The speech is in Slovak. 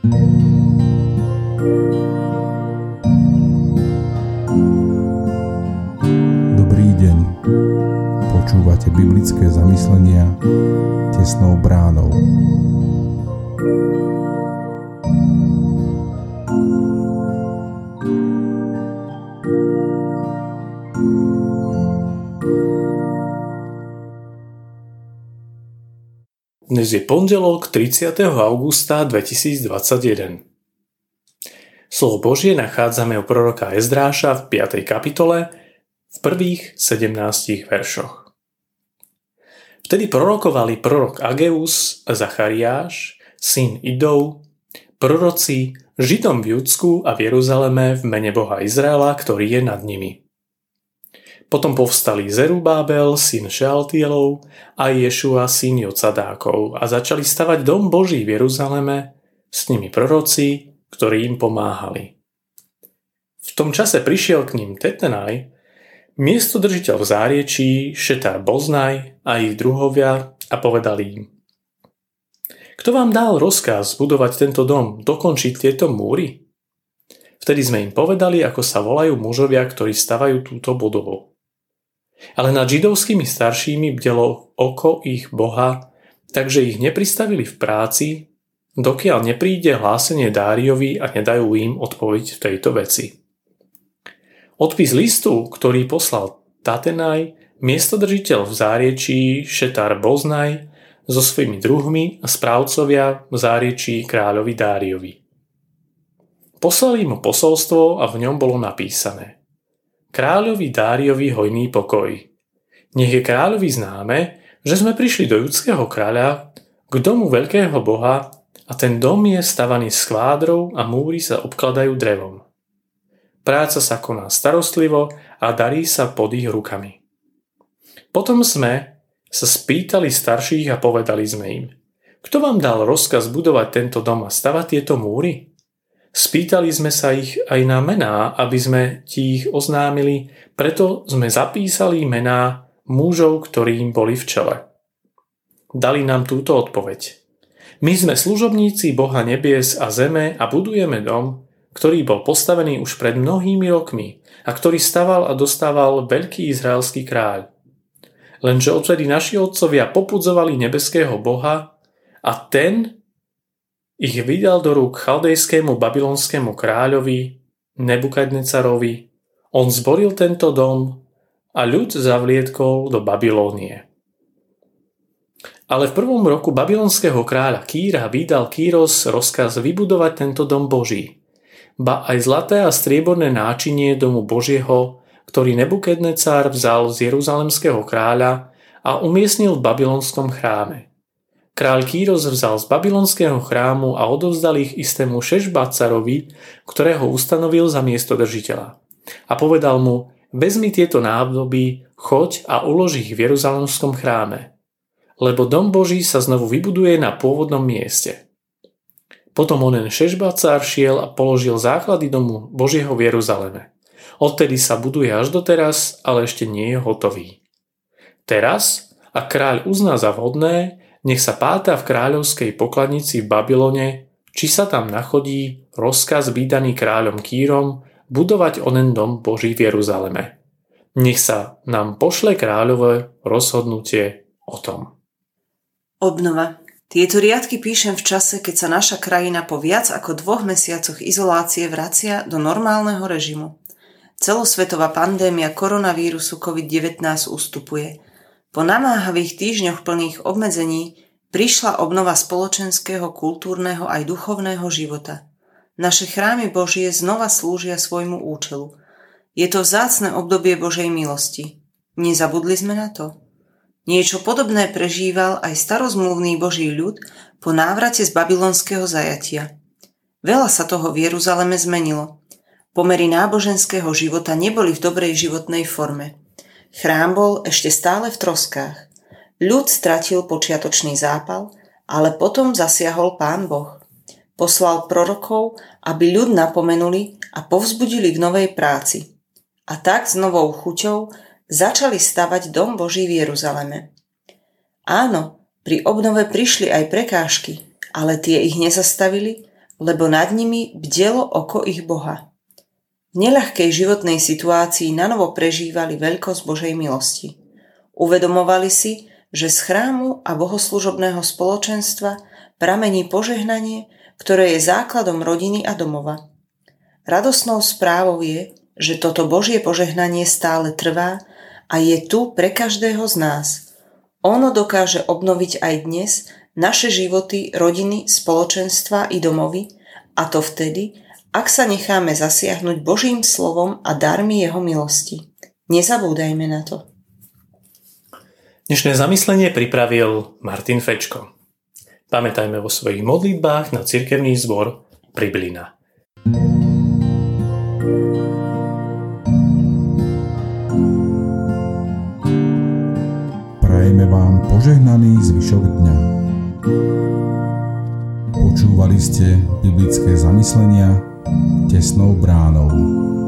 Dobrý deň. Počúvate biblické zamyslenia tesnou bránou. Dnes je pondelok 30. augusta 2021. Slovo Božie nachádzame u proroka Ezdráša v 5. kapitole v prvých 17 veršoch. Vtedy prorokovali prorok Ageus a Zachariáš, syn Idov, proroci Židom v Judsku a v Jeruzaleme v mene Boha Izraela, ktorý je nad nimi. Potom povstali Zerubábel, syn Šealtielov a Ješua, syn Jocadákov a začali stavať dom Boží v Jeruzaleme, s nimi proroci, ktorí im pomáhali. V tom čase prišiel k ním Tetenaj, miestodržiteľ v záriečí, Šetar Boznaj a ich druhovia a povedali im: Kto vám dal rozkaz budovať tento dom, dokončiť tieto múry? Vtedy sme im povedali, ako sa volajú mužovia, ktorí stavajú túto budovu. Ale nad židovskými staršími bdelo oko ich Boha, takže ich nepristavili v práci, dokiaľ nepríde hlásenie Dáriovi a nedajú im odpoveď v tejto veci. Odpis listu, ktorý poslal Tatenaj, miestodržiteľ v záriečí Šetar Boznaj so svojimi druhmi a správcovia v záriečí kráľovi Dáriovi. Poslali mu posolstvo a v ňom bolo napísané: Kráľovi Dáriovi hojný pokoj. Nech je kráľovi známe, že sme prišli do judského kráľa k domu veľkého Boha a ten dom je stavaný z kvádrov a múry sa obkladajú drevom. Práca sa koná starostlivo a darí sa pod ich rukami. Potom sme sa spýtali starších a povedali sme im: Kto vám dal rozkaz budovať tento dom a stavať tieto múry? Spýtali sme sa ich aj na mená, aby sme ti ich oznámili, preto sme zapísali mená mužov, ktorí im boli v čele. Dali nám túto odpoveď: My sme služobníci Boha nebies a zeme a budujeme dom, ktorý bol postavený už pred mnohými rokmi a ktorý staval a dostával veľký izraelský kráľ. Lenže odvtedy naši otcovia popudzovali nebeského Boha a ten ich vydal do rúk chaldejskému babylonskému kráľovi Nebukadnecarovi. On zboril tento dom a ľud zavliedkol do Babylónie. Ale v 1. roku babylonského kráľa Kýra vydal Kýros rozkaz vybudovať tento dom Boží. Ba aj zlaté a strieborné náčinie domu Božieho, ktorý Nebukadnecar vzal z jeruzalemského kráľa a umiestnil v babylonskom chráme. Kráľ Kýros vzal z babylonského chrámu a odovzdal ich istému Šešbacarovi, ktorého ustanovil za miestodržiteľa. A povedal mu: Vezmi tieto nádoby, choď a ulož ich v jeruzalemskom chráme, lebo dom Boží sa znovu vybuduje na pôvodnom mieste. Potom onen Šešbacar šiel a položil základy domu Božieho v Jeruzaleme. Odtedy sa buduje až doteraz, ale ešte nie je hotový. Teraz, ak kráľ uzná za vhodné, nech sa páta v kráľovskej pokladnici v Babylone, či sa tam nachodí rozkaz vydaný kráľom Kýrom budovať onen dom Boží v Jeruzaleme. Nech sa nám pošle kráľové rozhodnutie o tom. Obnova. Tieto riadky píšem v čase, keď sa naša krajina po viac ako 2 mesiacoch izolácie vracia do normálneho režimu. Celosvetová pandémia koronavírusu COVID-19 ustupuje. Po namáhavých týždňoch plných obmedzení prišla obnova spoločenského, kultúrneho aj duchovného života. Naše chrámy Božie znova slúžia svojmu účelu. Je to vzácne obdobie Božej milosti. Nezabudli sme na to? Niečo podobné prežíval aj starozmluvný Boží ľud po návrate z babylonského zajatia. Veľa sa toho v Jeruzaleme zmenilo. Pomery náboženského života neboli v dobrej životnej forme. Chrám bol ešte stále v troskách. Ľud stratil počiatočný zápal, ale potom zasiahol Pán Boh. Poslal prorokov, aby ľud napomenuli a povzbudili k novej práci. A tak s novou chuťou začali stavať dom Boží v Jeruzaleme. Áno, pri obnove prišli aj prekážky, ale tie ich nezastavili lebo nad nimi bdelo oko ich Boha. V neľahkej životnej situácii nanovo prežívali veľkosť Božej milosti. Uvedomovali si, že z chrámu a bohoslužobného spoločenstva pramení požehnanie, ktoré je základom rodiny a domova. Radosnou správou je, že toto Božie požehnanie stále trvá a je tu pre každého z nás. Ono dokáže obnoviť aj dnes naše životy, rodiny, spoločenstva i domovy, a to vtedy, ak sa necháme zasiahnuť Božím slovom a darmi jeho milosti. Nezabúdajme na to. Dnešné zamyslenie pripravil Martin Fečko. Pamätajme vo svojich modlitbách na cirkevný zbor Priblina. Prajeme vám požehnaný zvyšok dňa. Počúvali ste biblické zamyslenia Tesnou bránou.